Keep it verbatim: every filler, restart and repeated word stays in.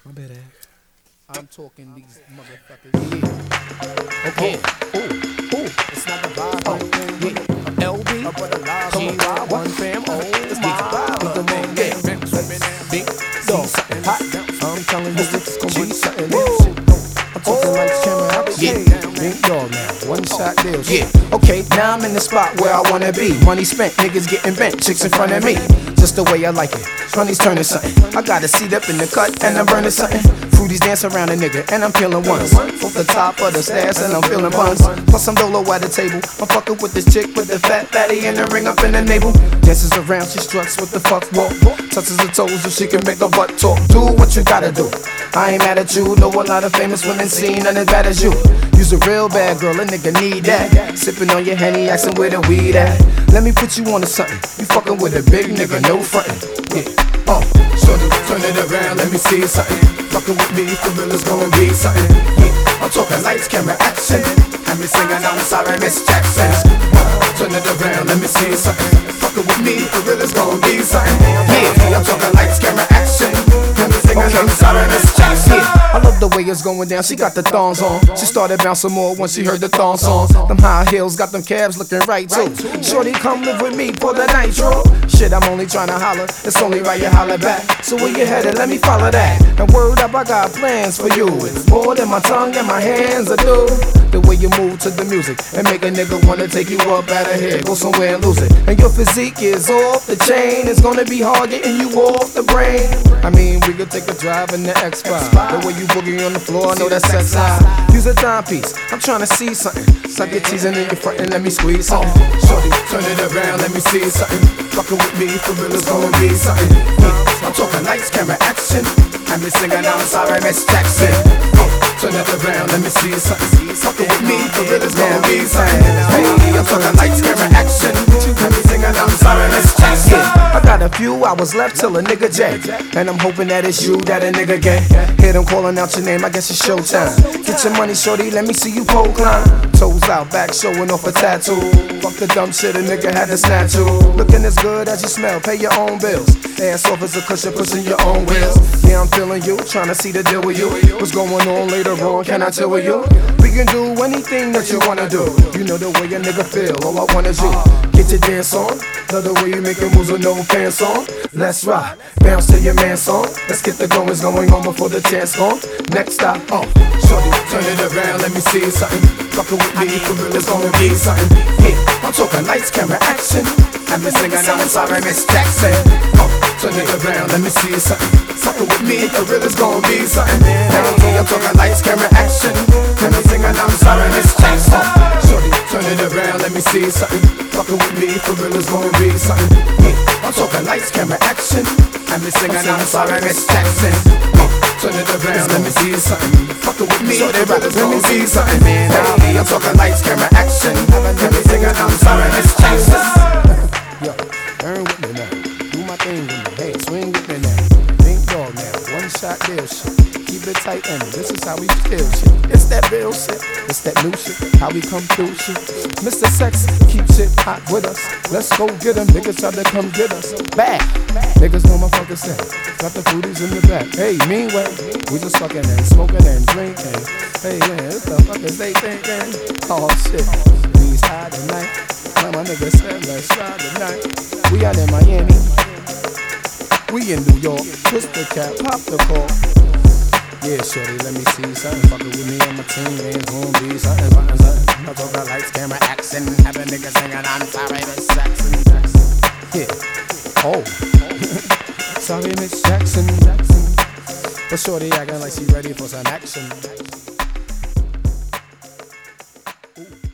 My bad, Ag. I'm talking these motherfuckers. Yeah. Okay. Oh, ooh, ooh. It's not the vibe. Oh, Yeah. L B. Up with the live. G Y one fam. Oh, Let's my. get the vibe. Come on, Man, yeah. yeah. Big Dog. something Hot. I'm telling you, it's gonna be something Woo. else. I'm talking like camera out. Yeah. Big dog now. One shot deal. Yeah, okay, now I'm in the spot where I wanna be. Money spent, niggas getting bent, chicks in front of me. Just the way I like it, money's turning something. I got a seat up in the cut and I'm burning something. Fruities dance around a nigga and I'm peeling ones. Off the top of the stairs and I'm feeling buns. Plus I'm dolo at the table. I'm fucking with this chick with the fat fatty and the ring up in the navel. Dances around, she struts with the fuck walk. Touches her toes so she can make her butt talk. Do what you gotta do. I ain't mad at you, know a lot of famous women seen none as bad as you. You's a real bad girl, a nigga need that. Sipping on your Henny, asking where the weed at. Let me put you on to something. You fucking with a big nigga, no frontin'. Yeah, oh, shorty, turn it around, let me see something. Fucking with me, for real, it's gonna be something. Yeah, I'm talking lights, camera, action. Have me singing, I'm sorry, Miss Jackson. Turn it around, let me see something. Fucking with me, for real, it's gonna be something. Yeah, I'm talking lights, camera, action. Have me singing, I'm sorry, Miss Jackson. I love the way it's going down, she got the thongs on. She started bouncing more when she heard the thong songs. Them high heels got them calves looking right too. Shorty, come live with me for the nitro. Shit, I'm only trying to holler, it's only right you holler back. So where you headed, let me follow that. And word up, I got plans for you. It's more than my tongue and my hands are do. The way you move to the music and make a nigga wanna take you up out of here, go somewhere and lose it. And your physique is off the chain, it's gonna be hard getting you off the brain. I mean, we could take a drive in the X five. The way you boogie on the floor, I know that's sex high. Use a timepiece, I'm trying to see something. Suck your teasing in your front and let me squeeze something. Shorty, turn it around, let me see something. Fucking with me, for real, it's gonna be something. Yeah, I'm talking lights, camera, action. And me singing, I'm sorry, Miss Jackson. Turn it around, let me see something. Fucking with me, for real, it's gonna be something. Hey, I'm talking lights, camera, action. And me singing, I'm sorry, Miss Jackson. I got a few hours left till a nigga jet. And I'm hoping that it's you that a nigga get. Hear them calling out your name, I guess it's showtime. Get your money, shorty, let me see you pole climb. Toes out, back showing off a tattoo. Fuck the dumb shit a nigga had to snatch you. Looking as good as you smell, pay your own bills. Ass off as a cushion, pushing your own wheels. Yeah, I'm feeling you, trying to see the deal with you. What's going on later on, can I chill with you? We can do anything that you wanna do. You know the way a nigga feel, all I want is you. Get your dance on, love the way you make your moves with no pants on. Let's rock, bounce to your man song. Let's get the goings going on before the chance gone. Next stop, oh, shorty, turn it around, let me see something. Fucking with me, for real, it's gonna be something. Yeah, I'm talking lights, camera, action. And me singing, I'm sorry, Miss Jackson. Oh, turn it around, let me see something. Fucking with me, for real, it's gonna be something. Hey, I'm talking lights, camera, action. And me singing, I'm sorry, Miss Jackson. Shorty, turn it around, let me see something. Fucking with me, for real, it's gonna be something. Yeah, I'm talking lights, camera, action. And me singing, I'm sorry, Miss Jackson. Turn it around, let me see something. Fucking with me, so they rappers, let me see something. Hey, I'm talking lights, camera, action. Let me sing it, I'm sorry, Miss Jackson. Yo, earn with me now. Do my thing with me. Hey, swing with me now. Big dog now. One shot deal shit. Keep it tight and this is how we feel shit. It's that real shit. It's that new shit. How we come through shit. Mister Sex, keep shit hot with us. Let's go get them. Niggas try to come get us. Back. Niggas know my fucking set. Got the foodies in the back. Hey, meanwhile, we just fucking and smoking and drinking. Hey, man, what the fuck is they thinking? Oh shit. We's high tonight. My nigga said let's ride tonight. We out in Miami. We in New York. Twist the cap, pop the cork. Yeah, shorty, let me see something. Fucking with me and my team, man, it's gonna be something, something, something. I'm talking lights, camera, action. Have a nigga singing, I'm sorry, Miss Jackson. Yeah. Oh. Sorry, Miss Jackson. But shorty acting like she ready for some action. Ooh.